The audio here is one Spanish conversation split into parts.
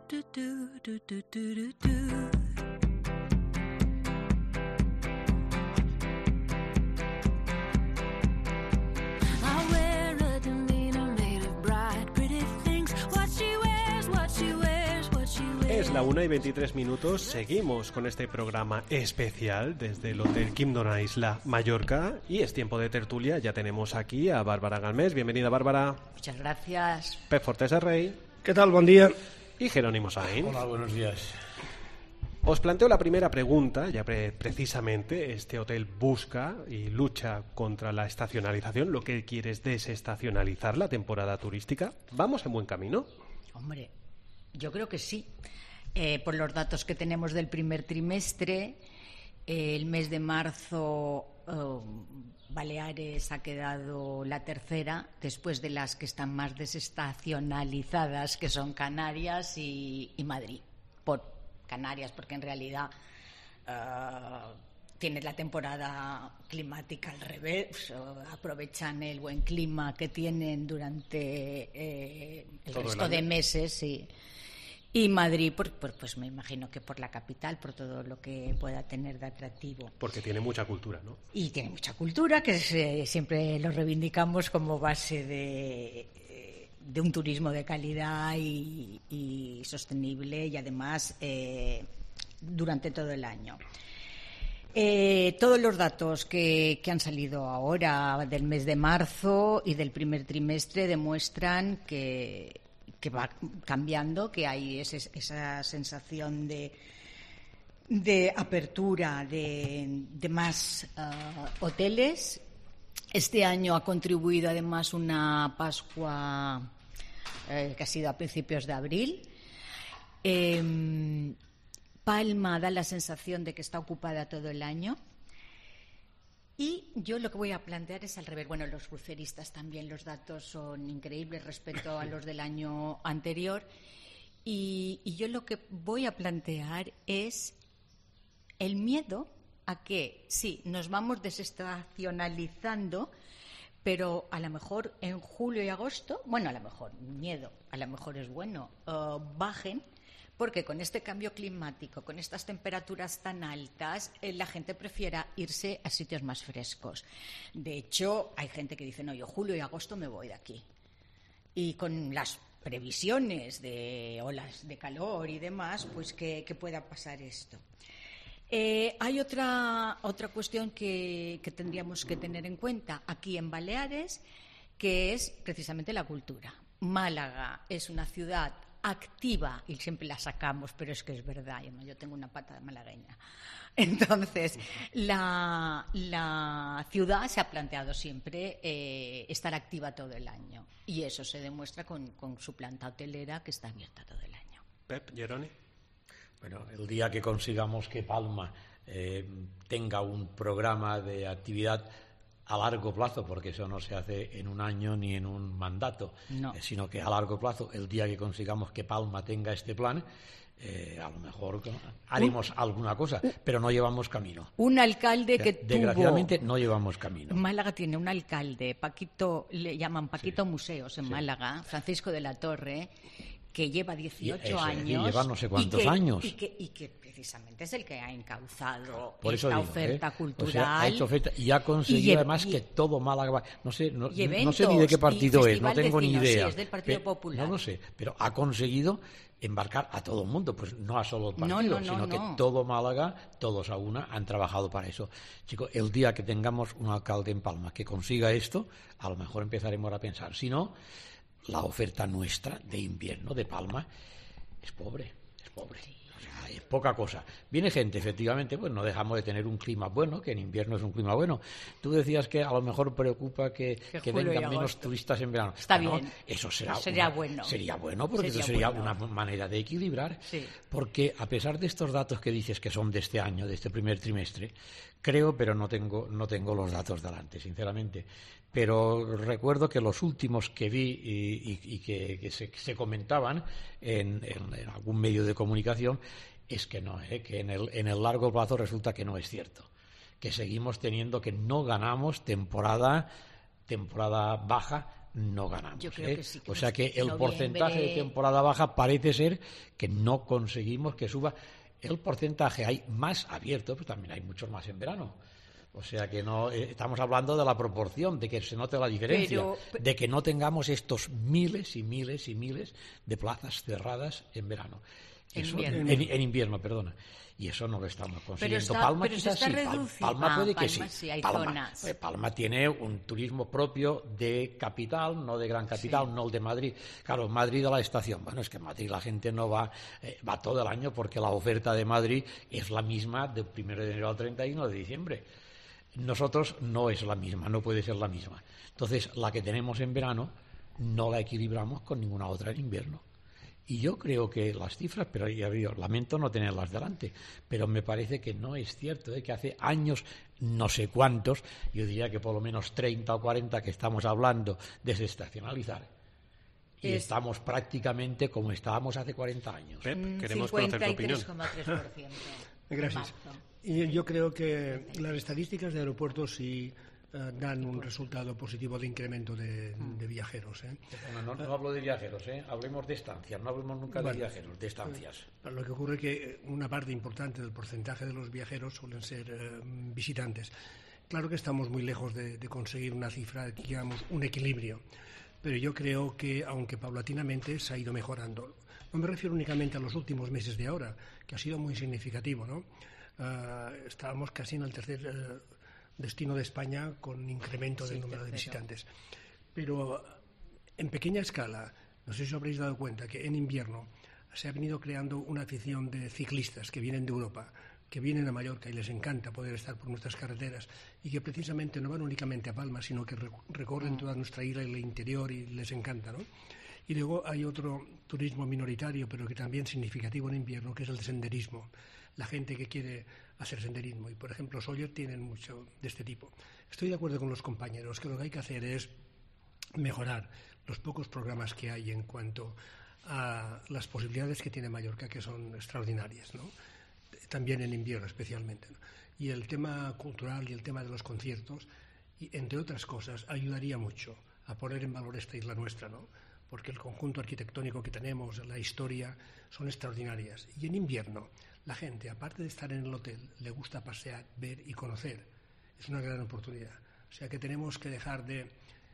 Es la 1:23. Seguimos con este programa especial desde el Hotel Quim Isla Mallorca y es tiempo de tertulia. Ya tenemos aquí a Bárbara Galmés. Bienvenida, Bárbara. Muchas gracias. Pep Fortesa Rey. ¿Qué tal? Buen día. Y Jerónimo Sainz. Hola, buenos días. Os planteo la primera pregunta. Ya precisamente este hotel busca y lucha contra la estacionalización. Lo que quiere es desestacionalizar la temporada turística. ¿Vamos en buen camino? Hombre, yo creo que sí. Por los datos que tenemos del primer trimestre, el mes de marzo Baleares ha quedado la tercera, después de las que están más desestacionalizadas, que son Canarias y Madrid. Por Canarias, porque en realidad tiene la temporada climática al revés, aprovechan el buen clima que tienen durante el resto de meses, sí. Y Madrid, pues me imagino que por la capital, por todo lo que pueda tener de atractivo. Porque tiene mucha cultura, ¿no? Y tiene mucha cultura, que siempre lo reivindicamos como base de un turismo de calidad y sostenible, y además durante todo el año. Todos los datos que han salido ahora del mes de marzo y del primer trimestre demuestran que va cambiando, que hay esa sensación de apertura de más hoteles. Este año ha contribuido además una Pascua que ha sido a principios de abril. Palma da la sensación de que está ocupada todo el año. Y yo lo que voy a plantear es al revés. Bueno, los cruceristas también, los datos son increíbles respecto a los del año anterior. Y yo lo que voy a plantear es el miedo a que, sí, nos vamos desestacionalizando, pero a lo mejor en julio y agosto, bueno, a lo mejor miedo, a lo mejor es bueno, bajen. Porque con este cambio climático, con estas temperaturas tan altas, la gente prefiera irse a sitios más frescos. De hecho, hay gente que dice, no, yo julio y agosto me voy de aquí. Y con las previsiones de olas de calor y demás, pues que pueda pasar esto. Hay otra cuestión que tendríamos que tener en cuenta aquí en Baleares, que es precisamente la cultura. Málaga es una ciudad activa, y siempre la sacamos, pero es que es verdad, yo tengo una pata de malagueña. Entonces, la ciudad se ha planteado siempre estar activa todo el año, y eso se demuestra con su planta hotelera, que está abierta todo el año. Pep, Jeroni. Bueno, el día que consigamos que Palma tenga un programa de actividad a largo plazo, porque eso no se hace en un año ni en un mandato, no. Sino que a largo plazo, el día que consigamos que Palma tenga este plan, a lo mejor haremos alguna cosa, pero no llevamos camino. Un alcalde que desgraciadamente no llevamos camino. Málaga tiene un alcalde, Paquito, le llaman Paquito Museos en Málaga, Francisco de la Torre, que lleva 18 años. Lleva no sé cuántos años. Y que precisamente es el que ha encauzado por eso esta digo, oferta cultural. O sea, ha hecho oferta y ha conseguido además que todo Málaga... No sé ni de qué partido es, no tengo ni idea. Sí, es del Partido Popular. No lo sé, pero ha conseguido embarcar a todo el mundo, pues no a solo el partido, sino que todo Málaga, todos a una, han trabajado para eso. Chicos, el día que tengamos un alcalde en Palma que consiga esto, a lo mejor empezaremos a pensar. Si no, la oferta nuestra de invierno de Palma es pobre. O sea, es poca cosa. Viene gente, efectivamente, pues no dejamos de tener un clima bueno, que en invierno es un clima bueno. Tú decías que a lo mejor preocupa que vengan menos turistas en verano. Está bien. Eso sería bueno. Sería bueno, porque eso sería una manera de equilibrar. Sí. Porque a pesar de estos datos que dices que son de este año, de este primer trimestre, creo, pero no tengo los datos delante, sinceramente. Pero recuerdo que los últimos que vi y que se comentaban en algún medio de comunicación es que no, que en el largo plazo resulta que no es cierto, que seguimos teniendo, que no ganamos temporada baja no ganamos. Yo creo que sí, que o sea que el noviembre... porcentaje de temporada baja parece ser que no conseguimos que suba. El porcentaje hay más abierto, pero también hay muchos más en verano. O sea que no estamos hablando de la proporción, de que se note la diferencia, de que no tengamos estos miles y miles y miles de plazas cerradas en verano. En invierno, perdona. Y eso no lo estamos consiguiendo. Palma quizás sí. Palma puede que sí. Palma tiene un turismo propio de capital, no de gran capital, no el de Madrid. Claro, Madrid a la estación. Bueno, es que en Madrid la gente no va todo el año porque la oferta de Madrid es la misma del 1 de enero al 31 de diciembre. Nosotros no es la misma, no puede ser la misma. Entonces, la que tenemos en verano no la equilibramos con ninguna otra en invierno. Y yo creo que las cifras, pero ya digo, lamento no tenerlas delante, pero me parece que no es cierto, que hace años, no sé cuántos, yo diría que por lo menos 30 o 40 que estamos hablando de desestacionalizar. Y estamos prácticamente como estábamos hace 40 años. Pep, queremos conocer tu opinión. 53,3%. Gracias. Y yo creo que las estadísticas de aeropuertos sí dan un resultado positivo de incremento de viajeros. No hablo de viajeros, hablemos de estancias, no hablemos nunca de viajeros, de estancias. Lo que ocurre es que una parte importante del porcentaje de los viajeros suelen ser visitantes. Claro que estamos muy lejos de conseguir una cifra, digamos, un equilibrio, pero yo creo que, aunque paulatinamente, se ha ido mejorando. No me refiero únicamente a los últimos meses de ahora, que ha sido muy significativo, ¿no? Estábamos casi en el tercer destino de España con incremento del número de visitantes. Pero en pequeña escala, no sé si os habréis dado cuenta que en invierno se ha venido creando una afición de ciclistas que vienen de Europa, que vienen a Mallorca y les encanta poder estar por nuestras carreteras y que precisamente no van únicamente a Palma, sino que recorren toda nuestra isla y el interior y les encanta, ¿no? Y luego hay otro turismo minoritario, pero que también significativo en invierno, que es el de senderismo. La gente que quiere hacer senderismo. Y, por ejemplo, Sóller tienen mucho de este tipo. Estoy de acuerdo con los compañeros que lo que hay que hacer es mejorar los pocos programas que hay en cuanto a las posibilidades que tiene Mallorca, que son extraordinarias, ¿no? También en invierno especialmente, ¿no? Y el tema cultural y el tema de los conciertos, y, entre otras cosas, ayudaría mucho a poner en valor esta isla nuestra, ¿no? Porque el conjunto arquitectónico que tenemos, la historia, son extraordinarias. Y en invierno, la gente, aparte de estar en el hotel, le gusta pasear, ver y conocer. Es una gran oportunidad. O sea que tenemos que dejar de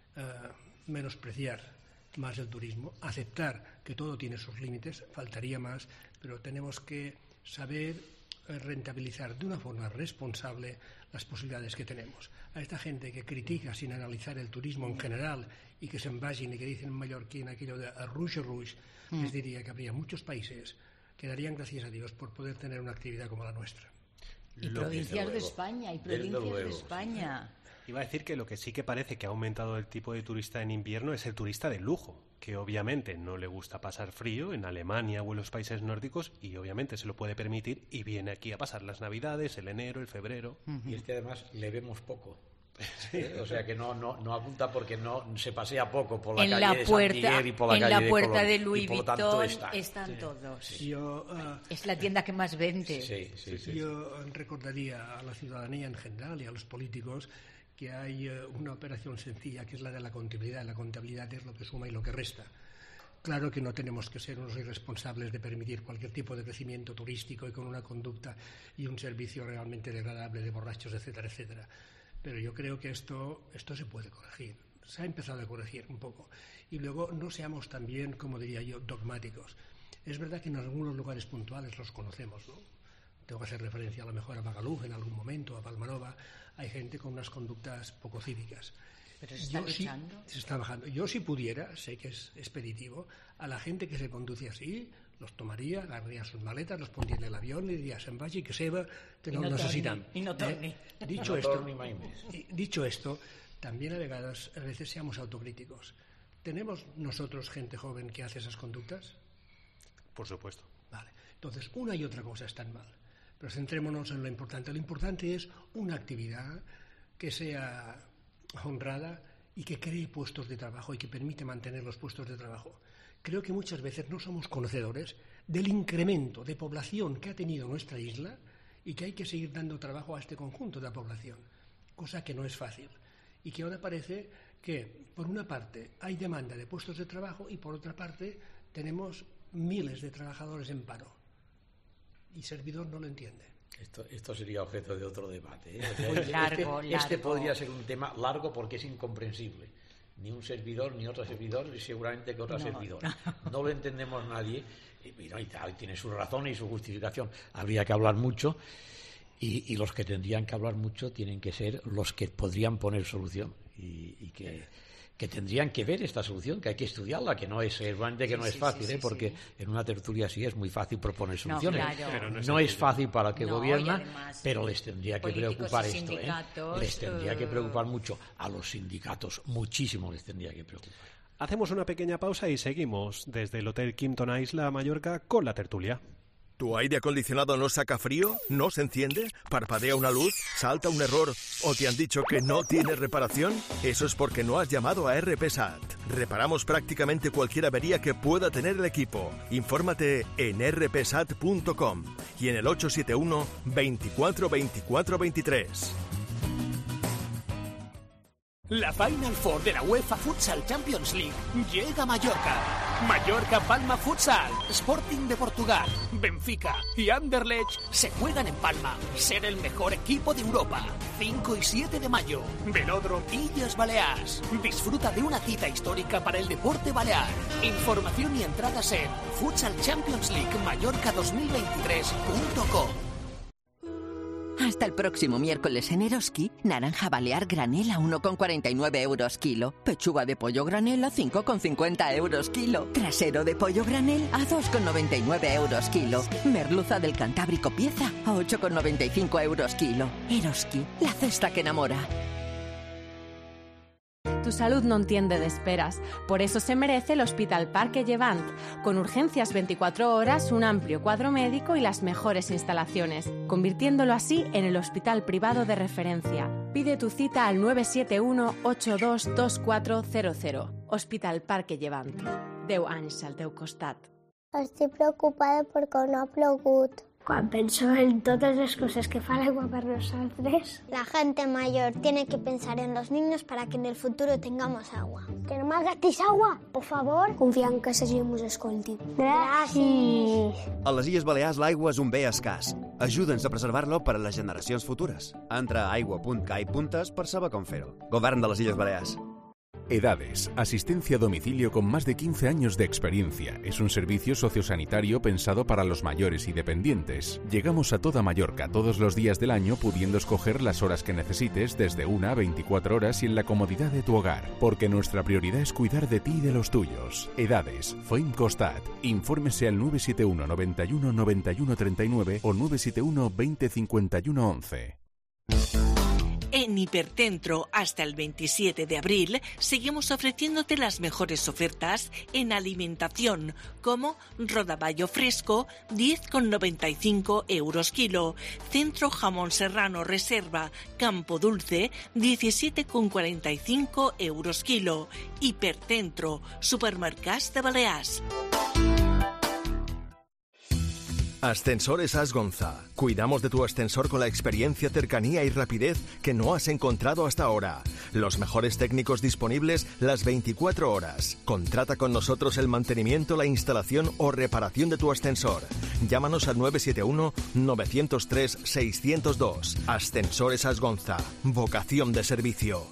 menospreciar más el turismo, aceptar que todo tiene sus límites, faltaría más, pero tenemos que saber rentabilizar de una forma responsable las posibilidades que tenemos. A esta gente que critica sin analizar el turismo en general y que se'n vagin y que dicen en mallorquín aquello de rouge rouge, les diría que habría muchos países que darían gracias a Dios por poder tener una actividad como la nuestra. Y provincias de España, Iba a decir que lo que sí que parece que ha aumentado el tipo de turista en invierno es el turista de lujo, que obviamente no le gusta pasar frío en Alemania o en los países nórdicos y obviamente se lo puede permitir y viene aquí a pasar las Navidades, el enero, el febrero. Y es que además le vemos poco. Sí. O sea que no apunta porque no se pasea poco por la calle de Santiago y por la calle de puerta Colón, de Louis Vuitton están todos. Sí. Es la tienda que más vende. Yo recordaría a la ciudadanía en general y a los políticos que hay una operación sencilla que es la de la contabilidad. La contabilidad es lo que suma y lo que resta. Claro que no tenemos que ser unos irresponsables de permitir cualquier tipo de crecimiento turístico y con una conducta y un servicio realmente degradable de borrachos, etcétera, etcétera. Pero yo creo que esto se puede corregir. Se ha empezado a corregir un poco. Y luego no seamos también, como diría yo, dogmáticos. Es verdad que en algunos lugares puntuales los conocemos, ¿no? Tengo que hacer referencia a lo mejor a Magaluf en algún momento, a Palmanova. Hay gente con unas conductas poco cívicas. Pero se está luchando. Se está bajando. Yo si pudiera, sé que es expeditivo, a la gente que se conduce así, los tomaria, agarraria sus maletas, los pondria en el avión i diria se'n vagi, que seva, que no el necesitan. Y no torni. Dicho esto, también a veces seamos autocríticos. ¿Tenemos nosotros gente joven que hace esas conductas? Por supuesto. Vale. Entonces, una y otra cosa están mal. Pero centrémonos en lo importante. Lo importante es una actividad que sea honrada y que cree puestos de trabajo y que permite mantener los puestos de trabajo. Creo que muchas veces no somos conocedores del incremento de población que ha tenido nuestra isla y que hay que seguir dando trabajo a este conjunto de la población, cosa que no es fácil y que ahora parece que, por una parte, hay demanda de puestos de trabajo y, por otra parte, tenemos miles de trabajadores en paro. Y servidor no lo entiende. Esto sería objeto de otro debate, ¿eh? Muy largo. Este podría ser un tema largo porque es incomprensible. Ni un servidor, ni otro servidor, y seguramente que otro servidor. No lo entendemos nadie. Y tiene su razón y su justificación. Habría que hablar mucho. Y los que tendrían que hablar mucho tienen que ser los que podrían poner solución y que tendrían que ver esta solución, que hay que estudiarla, que no es realmente que no es fácil, porque en una tertulia así es muy fácil proponer soluciones. Claro. No es fácil para el que gobierna, pero les tendría que preocupar esto. Les tendría que preocupar mucho. A los sindicatos, muchísimo les tendría que preocupar. Hacemos una pequeña pausa y seguimos desde el Hotel Kimpton Isla Mallorca con la tertulia. ¿Tu aire acondicionado no saca frío? ¿No se enciende? ¿Parpadea una luz? ¿Salta un error? ¿O te han dicho que no tiene reparación? Eso es porque no has llamado a RPSat. Reparamos prácticamente cualquier avería que pueda tener el equipo. Infórmate en rpsat.com y en el 871 24 24 23. La Final Four de la UEFA Futsal Champions League llega a Mallorca. Mallorca Palma Futsal, Sporting de Portugal, Benfica y Anderlecht se juegan en Palma. Ser el mejor equipo de Europa. 5 y 7 de mayo. Velódromo Illes Balears. Disfruta de una cita histórica para el deporte balear. Información y entradas en futsalchampionsliguemallorca2023.com. Hasta el próximo miércoles en Eroski, naranja balear granel a 1,49 euros kilo. Pechuga de pollo granel a 5,50 euros kilo. Trasero de pollo granel a 2,99 euros kilo. Merluza del Cantábrico pieza a 8,95 euros kilo. Eroski, la cesta que enamora. Tu salud no entiende de esperas, por eso se merece el Hospital Parque Llevant, con urgencias 24 horas, un amplio cuadro médico y las mejores instalaciones, convirtiéndolo así en el hospital privado de referencia. Pide tu cita al 971-822400. Hospital Parque Llevant. 10 anys al teu costat. Estic preocupada perquè no ha plogut. Quan penso en todas las cosas que fa l'aigua per nosaltres. La gente mayor tiene que pensar en los niños para que en el futuro tengamos agua. Que no m'agatis agua, por favor. Confiant que la gent mos escolti. Gràcies. A les Illes Balears l'aigua és un bé escàs. Ajuda'ns a preservar-lo per a les generacions futures. Entra a aigua.cai.es per saber com fer-ho. Govern de les Illes Balears. EDADES, asistencia a domicilio con más de 15 años de experiencia. Es un servicio sociosanitario pensado para los mayores y dependientes. Llegamos a toda Mallorca todos los días del año, pudiendo escoger las horas que necesites desde 1 a 24 horas y en la comodidad de tu hogar, porque nuestra prioridad es cuidar de ti y de los tuyos. EDADES, FOIM Costat. Infórmese al 971 91 91 39 o 971 20 51 11. En Hipercentro, hasta el 27 de abril, seguimos ofreciéndote las mejores ofertas en alimentación, como rodaballo fresco, 10,95 euros kilo, centro jamón serrano reserva Campo Dulce, 17,45 euros kilo. Hipercentro, supermercats de Balears. Ascensores Asgonza. Cuidamos de tu ascensor con la experiencia, cercanía y rapidez que no has encontrado hasta ahora. Los mejores técnicos disponibles las 24 horas. Contrata con nosotros el mantenimiento, la instalación o reparación de tu ascensor. Llámanos al 971-903-602. Ascensores Asgonza. Vocación de servicio.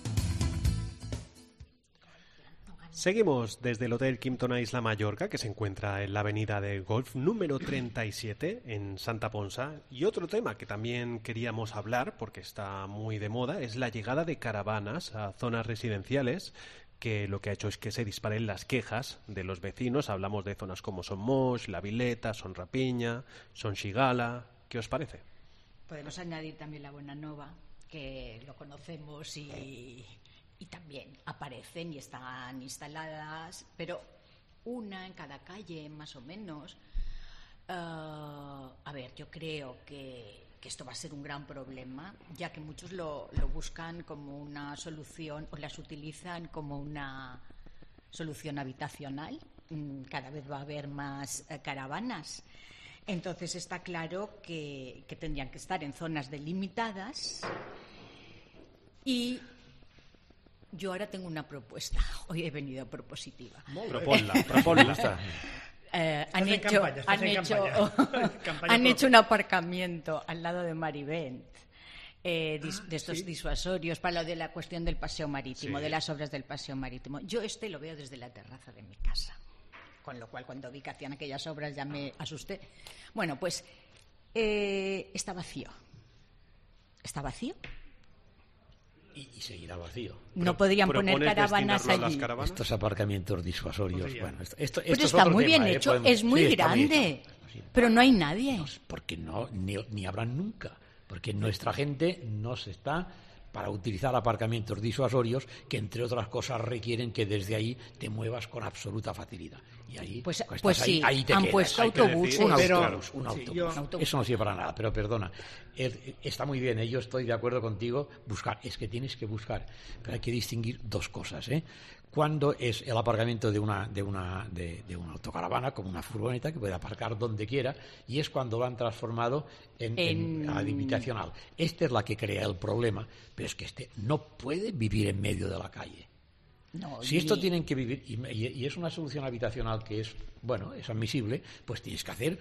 Seguimos desde el Hotel Kimpton Isla Mallorca, que se encuentra en la avenida de Golf número 37 en Santa Ponsa. Y otro tema que también queríamos hablar, porque está muy de moda, es la llegada de caravanas a zonas residenciales, que lo que ha hecho es que se disparen las quejas de los vecinos. Hablamos de zonas como Son Moix, La Vileta, Son Rapiña, Son Xigala. ¿Qué os parece? Podemos añadir también la Buenanova, que lo conocemos y también aparecen y están instaladas, pero una en cada calle más o menos. A ver, yo creo que esto va a ser un gran problema, ya que muchos lo buscan como una solución o las utilizan como una solución habitacional. Cada vez va a haber más caravanas. Entonces está claro que tendrían que estar en zonas delimitadas y Yo ahora tengo una propuesta. Hoy he venido propositiva. Proponla. Han hecho un aparcamiento al lado de Marivent. De estos disuasorios para lo de la cuestión del paseo marítimo, de las obras del paseo marítimo. Yo lo veo desde la terraza de mi casa, con lo cual cuando vi que hacían aquellas obras ya me asusté. Bueno, pues está vacío. ¿Está vacío? Y seguirá vacío. No podrían poner caravanas allí. Estos aparcamientos disuasorios. Bueno, esto está muy bien hecho, es muy grande, pero no hay nadie. No, porque ni habrán nunca. Porque nuestra gente no se está para utilizar aparcamientos disuasorios que, entre otras cosas, requieren que desde ahí te muevas con absoluta facilidad. Y ahí, pues sí, ahí te han quedas. puesto autobuses. Un autobús. Eso no sirve para nada, pero perdona. Está muy bien, yo estoy de acuerdo contigo. Buscar, es que tienes que buscar. Pero hay que distinguir dos cosas, Cuando es el aparcamiento de una autocaravana, como una furgoneta, que puede aparcar donde quiera, y es cuando lo han transformado en habitacional. Esta es la que crea el problema, pero es que no puede vivir en medio de la calle. No, si esto tienen que vivir, y es una solución habitacional que es admisible, pues tienes que hacer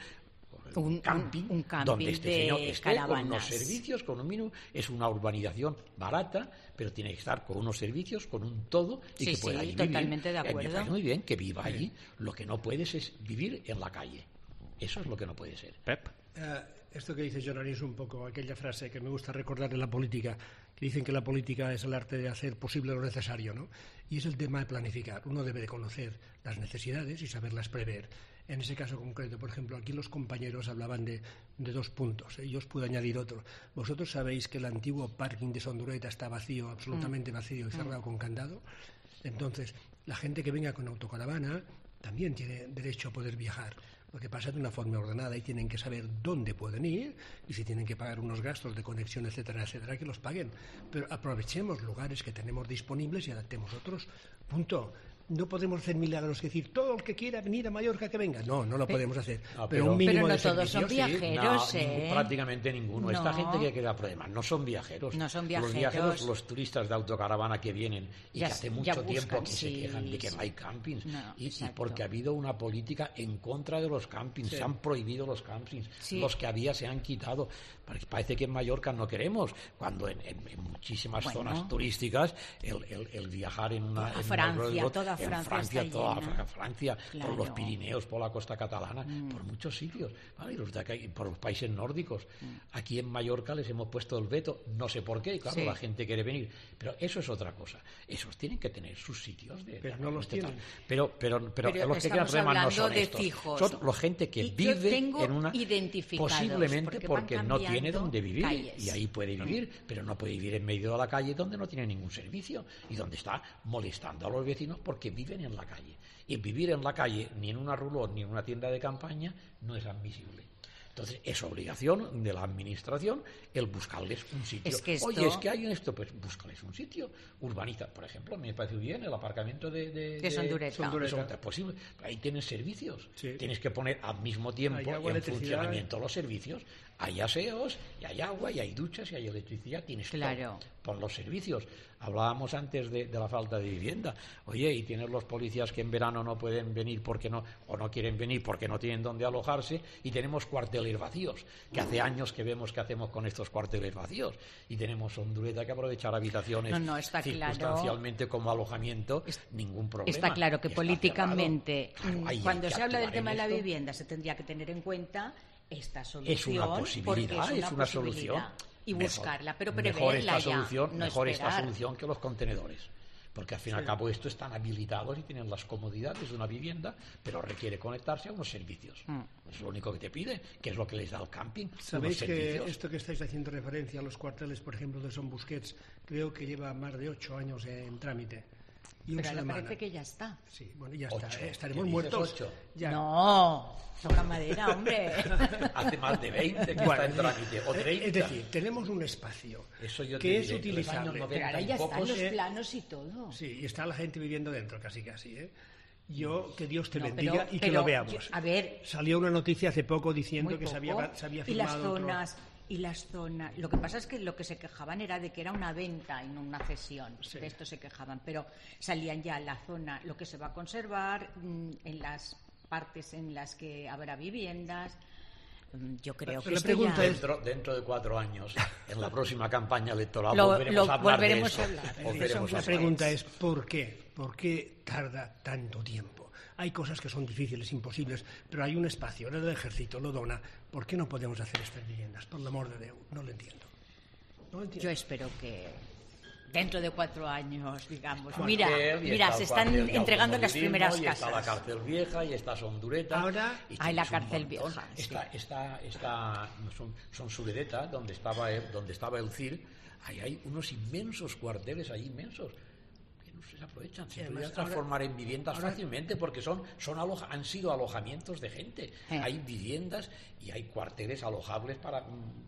un camping donde este señor esté con unos servicios, con un mínimo. Es una urbanización barata, pero tiene que estar con unos servicios, con un todo, y que pueda vivir. Totalmente de acuerdo. Me parece muy bien que viva allí. Lo que no puedes es vivir en la calle. Eso es lo que no puede ser. Pep. Esto que dice Jonani es un poco aquella frase que me gusta recordar en la política, que dicen que la política es el arte de hacer posible lo necesario, ¿no? Y es el tema de planificar. Uno debe de conocer las necesidades y saberlas prever. En ese caso concreto, por ejemplo, aquí los compañeros hablaban de 2 puntos. Yo os puedo añadir otro. Vosotros sabéis que el antiguo parking de Sondureta está vacío, absolutamente vacío y cerrado con candado. Entonces, la gente que venga con autocaravana también tiene derecho a poder viajar. Lo que pasa de una forma ordenada y tienen que saber dónde pueden ir y si tienen que pagar unos gastos de conexión, etcétera, etcétera, que los paguen. Pero aprovechemos lugares que tenemos disponibles y adaptemos otros. Punto. No podemos hacer milagros, es decir, todo el que quiera venir a Mallorca que venga. No lo podemos hacer. Pero un mínimo no de todos son viajeros, prácticamente ninguno. No. Esta gente que da problemas no son viajeros. No son viajeros. Los viajeros, los turistas de autocaravana que vienen y que hace mucho tiempo que se quejan de que no hay campings. Y porque ha habido una política en contra de los campings. Se han prohibido los campings. Los que había se han quitado. Parece que en Mallorca no queremos, cuando en muchísimas zonas turísticas el viajar en una... Francia, claro. Por los Pirineos, por la costa catalana, por muchos sitios, ¿vale? Por los países nórdicos. Aquí en Mallorca les hemos puesto el veto, no sé por qué, claro, la gente quiere venir, pero eso es otra cosa. Esos tienen que tener sus sitios. Pero no los tienen. Pero los que quieran remar no son estos. Son la gente que vive en una... Posiblemente porque no tiene donde vivir, calles. Y ahí puede vivir, pero no puede vivir en medio de la calle donde no tiene ningún servicio y donde está molestando a los vecinos porque viven en la calle. Y vivir en la calle, ni en una rulón, ni en una tienda de campaña, no es admisible. Entonces, es obligación de la administración el buscarles un sitio. Es que hay esto, pues búscales un sitio. Urbaniza, por ejemplo, me parece bien el aparcamiento de Sondureta. Es posible. Ahí tienes servicios. Sí. Tienes que poner al mismo tiempo en funcionamiento los servicios. Hay aseos, y hay agua, y hay duchas, y hay electricidad. Tienes todo. Pon los servicios. Hablábamos antes de la falta de vivienda. Oye, y tienes los policías que en verano no pueden venir o no quieren venir porque no tienen dónde alojarse, y tenemos cuarteles vacíos, que hace años que vemos qué hacemos con estos cuarteles vacíos, y tenemos Sondureta que aprovechar habitaciones circunstancialmente como alojamiento, ningún problema. Está claro que políticamente, cuando se habla del tema de la vivienda, se tendría que tener en cuenta esta solución. Es una posibilidad, es una solución. Y buscarla, pero mejor esta solución que los contenedores. Porque al fin y al cabo estos están habilitados y tienen las comodidades de una vivienda, pero requiere conectarse a unos servicios. Es lo único que te pide, que es lo que les da el camping. Sabéis que esto que estáis haciendo referencia a los cuarteles, por ejemplo, de Son Busquets, creo que lleva más de 8 años en trámite. Pero ahora parece que ya está. Sí, bueno, ya está. Estaremos muertos. 8? Ya. No, toca madera, hombre. Hace más de 20 que está en trámite, o 30. Es decir, tenemos un espacio que es utilizable. Pero ahora ya están los planos y todo. Sí, y está la gente viviendo dentro, casi. Que Dios te bendiga y que lo veamos. A ver, salió una noticia hace poco diciendo que se había firmado y y las zonas. Lo que pasa es que lo que se quejaban era de que era una venta y no una cesión. Sí. De esto se quejaban, pero salían ya la zona, lo que se va a conservar, en las partes en las que habrá viviendas. Yo creo que la pregunta es dentro de 4 años, en la próxima campaña electoral volveremos a hablar de eso. La pregunta es ¿por qué? ¿Por qué tarda tanto tiempo? Hay cosas que son difíciles, imposibles, pero hay un espacio, el ejército lo dona. ¿Por qué no podemos hacer estas viviendas? Por el amor de Dios, no lo entiendo. Yo espero que dentro de 4 años, digamos. Mira, se están entregando las primeras casas. Está la cárcel vieja y está Sondureta. Ahora hay la cárcel vieja. Son Surereta, donde estaba el CIR. Ahí hay unos inmensos cuarteles, inmensos. Se aprovechan, se pueden transformar en viviendas fácilmente porque han sido alojamientos de gente. Hay viviendas y hay cuarteles alojables para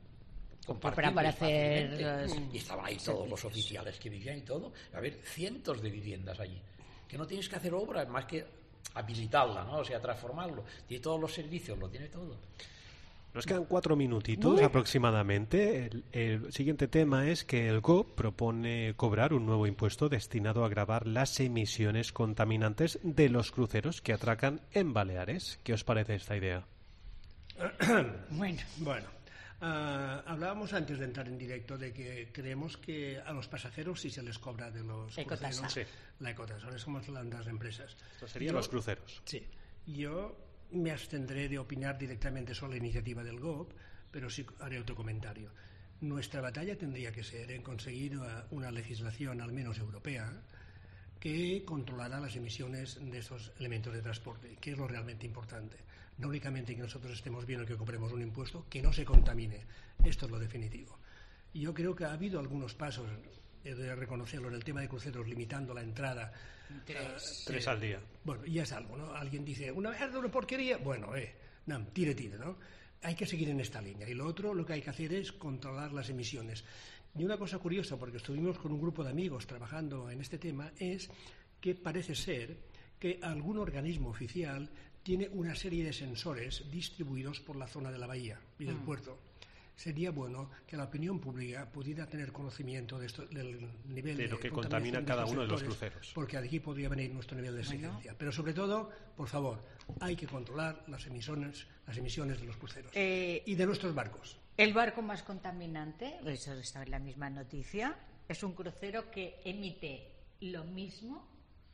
hacer. Y estaban ahí todos los oficiales que vivían y todo. A ver, cientos de viviendas allí. Que no tienes que hacer obras más que habilitarla, ¿no? O sea, transformarlo. Tiene todos los servicios, lo tiene todo. Nos quedan 4 minutitos aproximadamente. El siguiente tema es que el GOB propone cobrar un nuevo impuesto destinado a gravar las emisiones contaminantes de los cruceros que atracan en Baleares. ¿Qué os parece esta idea? Bueno. Hablábamos antes de entrar en directo de que creemos que a los pasajeros sí se les cobra de los cruceros. Sí. La ecotasa, ahora somos las empresas. Esto serían los cruceros. Sí. Yo me abstendré de opinar directamente sobre la iniciativa del GOB, pero sí haré otro comentario. Nuestra batalla tendría que ser en conseguir una legislación, al menos europea, que controlara las emisiones de esos elementos de transporte, que es lo realmente importante. No únicamente que nosotros estemos viendo que cobremos un impuesto, que no se contamine. Esto es lo definitivo. Y yo creo que ha habido algunos pasos, he de reconocerlo, en el tema de cruceros, limitando la entrada. 3 al día. Bueno, ya es algo, ¿no? Alguien dice, una porquería. Bueno, no, tire, ¿no? Hay que seguir en esta línea. Y lo otro, lo que hay que hacer es controlar las emisiones. Y una cosa curiosa, porque estuvimos con un grupo de amigos trabajando en este tema, es que parece ser que algún organismo oficial tiene una serie de sensores distribuidos por la zona de la bahía y del puerto. Sería bueno que la opinión pública pudiera tener conocimiento de esto, del nivel de lo que contamina cada uno de los cruceros. Porque de aquí podría venir nuestro nivel de exigencia. Pero sobre todo, por favor, hay que controlar las emisiones de los cruceros y de nuestros barcos. El barco más contaminante, eso está en la misma noticia, es un crucero que emite lo mismo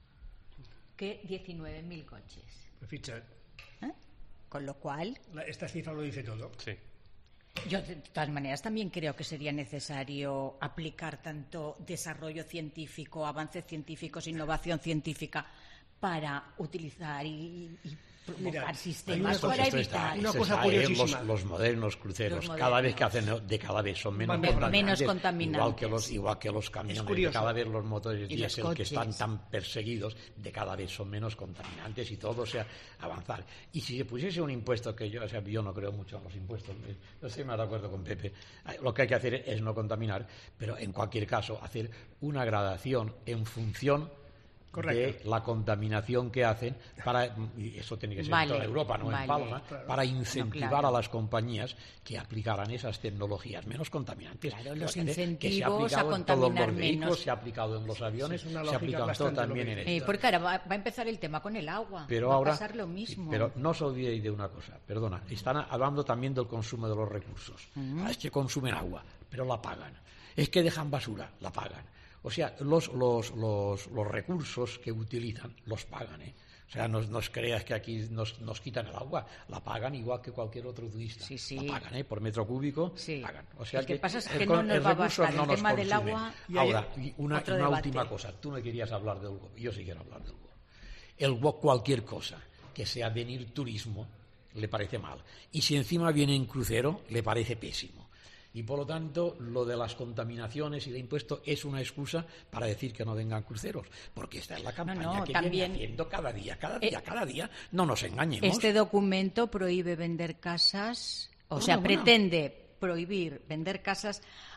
que 19.000 coches. Ficha. Con lo cual... Esta cifra lo dice todo. Sí. Yo, de todas maneras, también creo que sería necesario aplicar tanto desarrollo científico, avances científicos, innovación científica para utilizar y provocar sistemas para evitar. Una cosa curiosísima. Los modernos cruceros, cada vez que hacen cada vez son menos contaminantes. Igual que los camiones, cada vez los motores diésel que están tan perseguidos, de cada vez son menos contaminantes y todo, o sea, avanzar. Y si se pusiese un impuesto, yo no creo mucho en los impuestos, yo estoy más de acuerdo con Pepe, lo que hay que hacer es no contaminar, pero en cualquier caso hacer una gradación en función de la contaminación que hacen y eso tiene que ser en toda Europa, no en Palma, para incentivar a las compañías que aplicaran esas tecnologías menos contaminantes. Claro, los incentivos a contaminar menos. Se ha aplicado en en los aviones, se ha aplicado todo también en esto. Porque ahora va a empezar el tema con el agua, pero va ahora, a pasar lo mismo. Pero no os olvidéis de una cosa, perdona, están hablando también del consumo de los recursos. Es que consumen agua, pero la pagan. Es que dejan basura, la pagan. O sea, los recursos que utilizan los pagan, O sea, no os creas que aquí nos quitan el agua, la pagan igual que cualquier otro turista. Sí. La pagan, por metro cúbico, pagan. O sea, lo que pasa es que no nos va a bastar el tema del agua. Ahora, una última cosa, tú no querías hablar del GOB, yo sí quiero hablar del GOB. El GOB, cualquier cosa que sea venir turismo, le parece mal. Y si encima viene en crucero, le parece pésimo. Y por lo tanto, lo de las contaminaciones y de impuestos es una excusa para decir que no vengan cruceros, porque esta es la campaña que viene haciendo cada día, no nos engañemos. Este documento prohíbe vender casas, pretende prohibir vender casas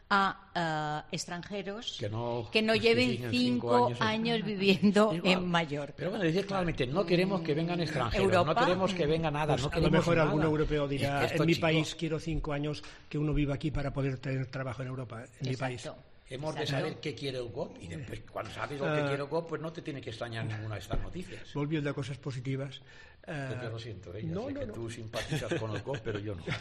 a extranjeros que no pues, lleven 5 años viviendo en Mallorca. Pero bueno, dice claramente, no queremos que vengan extranjeros, Europa, no queremos que venga nada. Pues no a lo mejor nada. algún europeo dirá, en mi país quiero 5 años que uno viva aquí para poder tener trabajo en Europa, en mi país. Hemos de saber qué quiere el GOP y después, cuando sabes lo que quiere el GOP, pues no te tiene que extrañar ninguna de estas noticias. Volviendo a cosas positivas. Yo lo siento, yo sé que tú simpatizas con el GOP, pero yo no.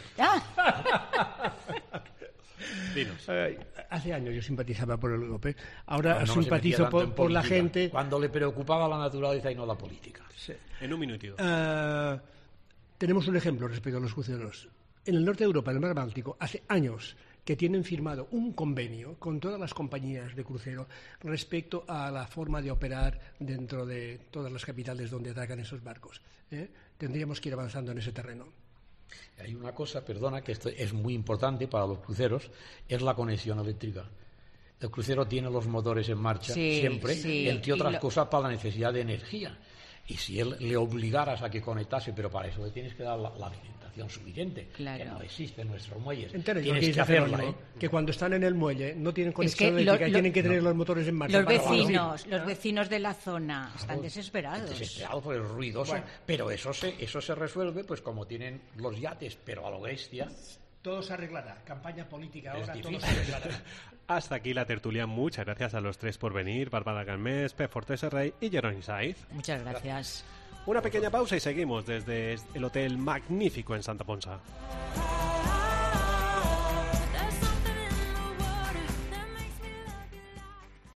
Dinos. Hace años yo simpatizaba por el GOP. Ahora simpatizo por la gente. Cuando le preocupaba la naturaleza y no la política. Sí. En un minutito. Tenemos un ejemplo respecto a los cruceros. En el norte de Europa, en el mar Báltico, hace años que tienen firmado un convenio con todas las compañías de crucero respecto a la forma de operar dentro de todas las capitales donde atacan esos barcos. Tendríamos que ir avanzando en ese terreno. Hay una cosa, perdona, que esto es muy importante para los cruceros, es la conexión eléctrica. El crucero tiene los motores en marcha siempre, entre otras cosas para la necesidad de energía. Y si él le obligaras a que conectase, pero para eso le tienes que dar la alimentación suficiente, que no existe en nuestros muelles. Tienes que hacerla, que cuando están en el muelle no tienen conexión eléctrica y tienen que tener los motores en marcha. Los vecinos de la zona están desesperados. Desesperados por el ruidoso, pero eso se resuelve, pues como tienen los yates, pero a lo bestia. Todo se arreglará. Campaña política ahora, todo se arreglará. Hasta aquí la tertulia. Muchas gracias a los tres por venir. Bárbara Galmés, Pep Fortesa Rey y Jerónimo Saiz. Muchas gracias. Una pequeña pausa y seguimos desde el Hotel Magnífico en Santa Ponsa.